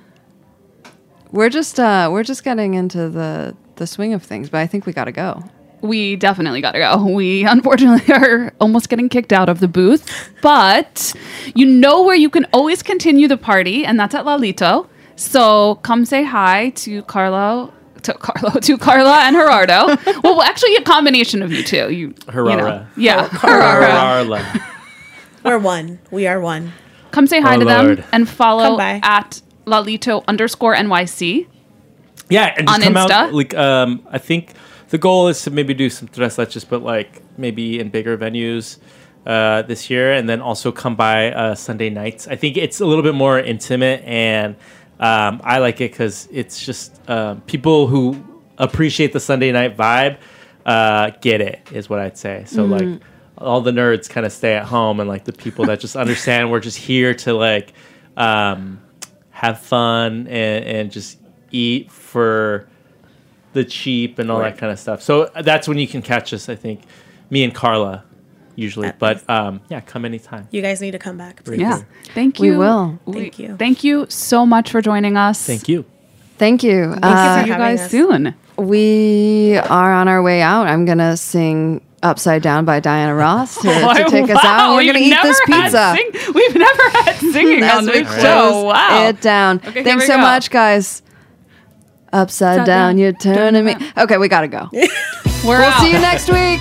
We're just uh, we're just getting into the the swing of things, but I think we got to go. We definitely got to go. We unfortunately are almost getting kicked out of the booth, but you know where you can always continue the party, and that's at Lalito. So come say hi to Carlo, to Carlo, to Carla and Gerardo. Well, actually, a combination of you two. You, you Herrera. know. Yeah, Herrera. Carla. We're one. We are one. Come say hi Oh, to Lord. them and follow Come by. at Lalito underscore N Y C. Yeah, and just On come Insta? out. Like, um, I think the goal is to maybe do some tres leches, but like maybe in bigger venues uh, this year, and then also come by uh, Sunday nights. I think it's a little bit more intimate, and um, I like it because it's just um, people who appreciate the Sunday night vibe uh, get it, is what I'd say. So like all the nerds kind of stay at home, and like the people that just understand we're just here to like um, have fun and, and just eat for the cheap and all Right. that kind of stuff. So that's when you can catch us, I think. Me and Carla usually. At But um, yeah, come anytime. You guys need to come back. Please. Yeah. Thank We you. will. Thank you. Thank you so much for joining us. Thank you. Thank you. you Uh, for See you having guys us. soon. we are on our way out. I'm gonna sing "Upside Down" by Diana Ross to, to take us out. Wow, We're gonna we've eat this never had pizza. sing- we've never had singing As on we this close show. Wow. it down. Okay, here Thanks we so go. much, guys. Upside Upside down, down, you're turning me. turning Okay, we gotta go. We're We'll out. see you next week.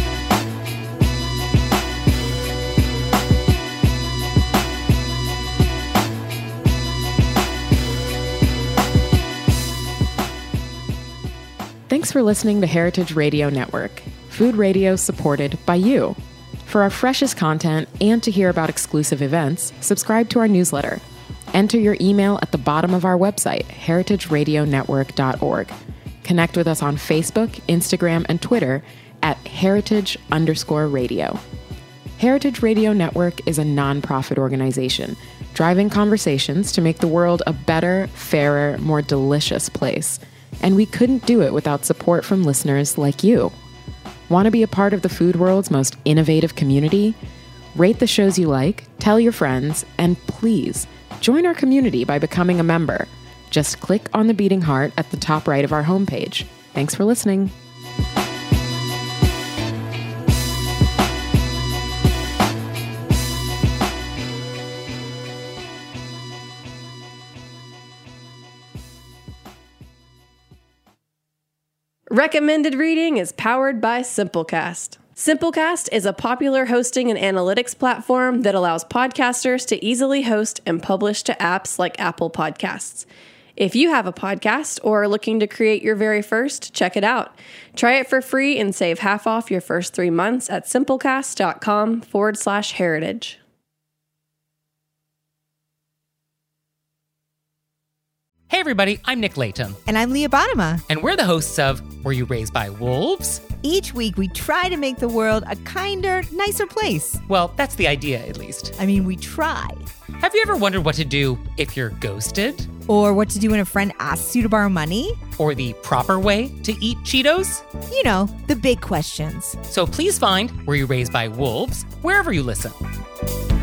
Thanks for listening to Heritage Radio Network, food radio supported by you. For our freshest content and to hear about exclusive events, subscribe to our newsletter. Enter your email at the bottom of our website, heritage radio network dot org. Connect with us on Facebook, Instagram, and Twitter at heritage underscore radio. Heritage Radio Network is a nonprofit organization driving conversations to make the world a better, fairer, more delicious place. And we couldn't do it without support from listeners like you. Want to be a part of the food world's most innovative community? Rate the shows you like, tell your friends, and please Join our community by becoming a member. Just click on the beating heart at the top right of our homepage. Thanks for listening. Recommended Reading is powered by Simplecast. Simplecast is a popular hosting and analytics platform that allows podcasters to easily host and publish to apps like Apple Podcasts. If you have a podcast or are looking to create your very first, check it out. Try it for free and save half off your first three months at simplecast.com forward slash heritage. Hey everybody, I'm Nick Latham. And I'm Leah Bottima. And we're the hosts of Were You Raised by Wolves? Each week we try to make the world a kinder, nicer place. Well, that's the idea, at least. I mean, we try. Have you ever wondered what to do if you're ghosted? Or what to do when a friend asks you to borrow money? Or the proper way to eat Cheetos? You know, the big questions. So please find Were You Raised by Wolves wherever you listen.